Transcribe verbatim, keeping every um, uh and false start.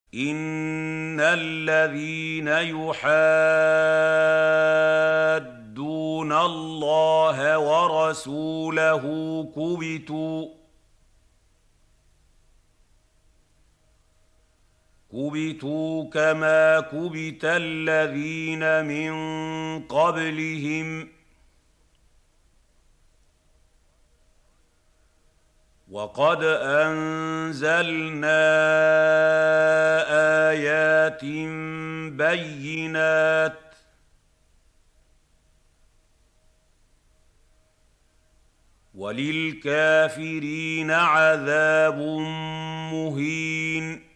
إِنَّ الَّذِينَ يُحَادُّونَ اللَّهَ وَرَسُولَهُ كُبِتُوا كُبِتُوا كَمَا كُبِتَ الَّذِينَ مِن قَبْلِهِمْ ۚ وَقَدْ أَنزَلْنَا آيَاتٍ بَيِّنَاتٍ ۚ وَلِلْكَافِرِينَ عَذَابٌ مُّهِينٌ